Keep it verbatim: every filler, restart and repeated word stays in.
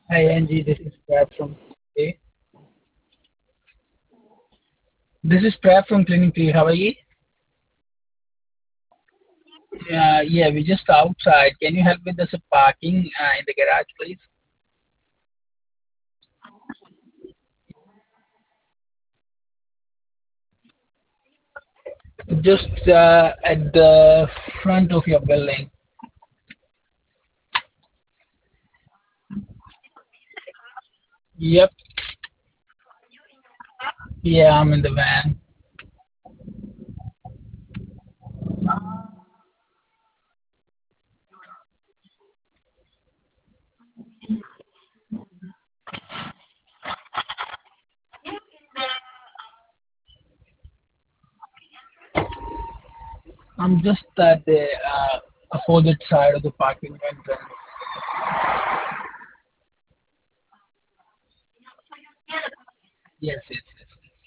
Hi Angie, this is Prab from Hey. This is Prab from Clinic Tree. How are you? Uh, yeah, we're just outside. Can you help with the parking uh, in the garage, please? Just uh, at the front of your building. Yep. Yeah, I'm in the van. I'm just at the uh, opposite side of the parking entrance. Yes, yes, yes, yes.